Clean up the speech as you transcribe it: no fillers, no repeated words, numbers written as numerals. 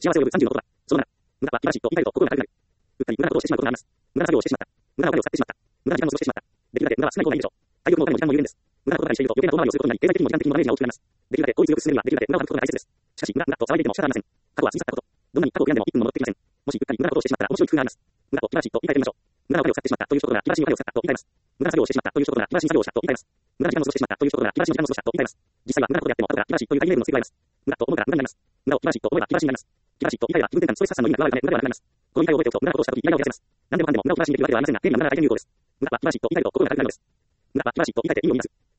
幸せを呼ぶ30のことだ。その7、無駄は茨しいと言い換えると心が軽くなる。うっかり無駄なことをしてしまうことがあります。無駄な作業をしてしまった。無駄なお金を使ってしまった。無駄な時間を過ごしてしまった。できるだけ無駄はしない方がいいでしょう。体力もお金も時間も有限です。無駄なことばかりしていると余計な遠回りをすることになり、経済的にも時間的にもダメージが大きくなります。できるだけ効率よく進めるには、できるだけ無駄を省くことが大切です。しかし、無駄と騒いでいても仕方ありません。過去は過ぎ去ったこと。どんなに過去を悔やんでも1分も戻ってきません。もしうっかり無駄なことをしてしまったら面白い工夫があります。無駄と茨しいと言い換えてみましょう。無駄なお金を使ってしまったという一言が茨しいお金を使ったと言い換えます。無駄な作業をしてしまったという一言が茨しい作業をしたと言い換えます。無駄な時間を過ごしてしまったという一言が茨しい時間を過ごしたと言い換えます。実際は無駄なことであっても後から茨しいという概念の付け加えます。無駄と思うから無駄になります。無駄を茨しいと思えば茨しいになります。茨しいと言い換えは気分転換、ストレス発散の意味が加わるため無駄ではなくなります。この言い換えを覚えておくと無駄なことをしたときイライラを減らせます。何でもかんでも無駄を茨しいにできるわけではありませんが、テーマは無駄な概念有効です。無駄は茨しいと言い換えると心が軽くなるのです。無駄は茨しいと言い換えて意味を見ます。